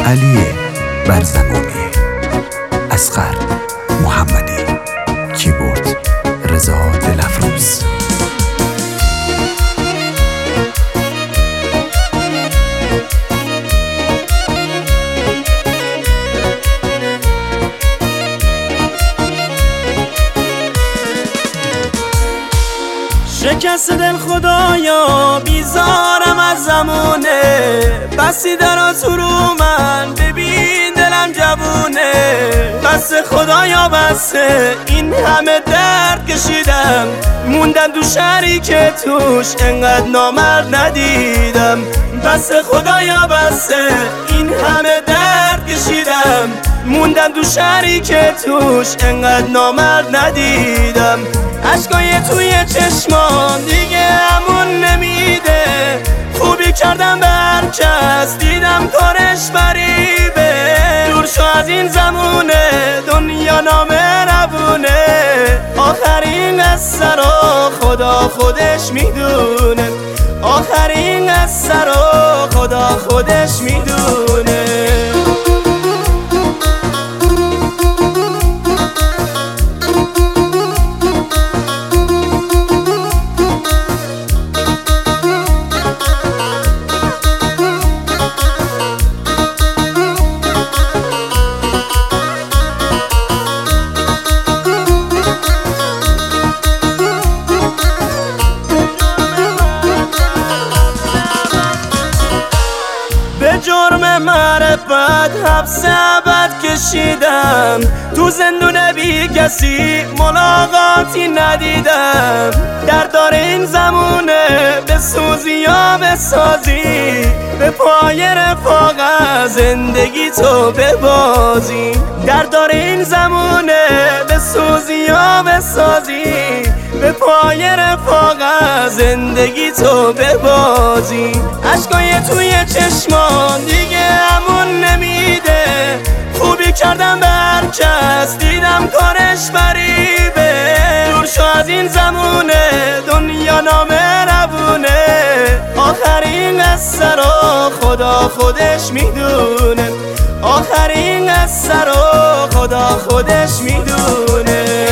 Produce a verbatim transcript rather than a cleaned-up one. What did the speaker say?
علی برزمانی، اصغر محمدی، کیبورد رضا دلفروز. شکست دل خدایا بیزارم از زمونه، بسی دراز رو من ببین دلم جوونه. بس خدایا بسه این همه درد کشیدم، موندم دو شهری که توش انقدر نامرد ندیدم. بس خدایا بسه این همه درد کشیدم، موندم دو شهری که توش انقدر نامرد ندیدم. عشقای توی چشمان دیگه همون نمیده، خوبی کردم به هر کس دیدم کارش بریبه. دور شو از این زمونه دنیا نامهربونه، آخرین قصه رو خدا خودش میدونه، آخرین قصه رو خدا خودش میدونه. به جرم معرفت حبس ابد کشیدم، تو زندون بی کسی ملاقاتی ندیدم. در دار این زمونه به سوزی یا به سازی، به پای رفاقت زندگی تو ببازی. در دار این زمونه به سوزی یا به سازی، به پای رفاقت زندگی تو ببازی. عشقای توی چشمان دیگه همون نمیده، خوبی کردم به هر کس دیدم کارش بریبه. دور شو از این زمونه دنیا نامهربونه، آخرین قصه رو خدا خودش میدونه، آخرین قصه رو خدا خودش میدونه.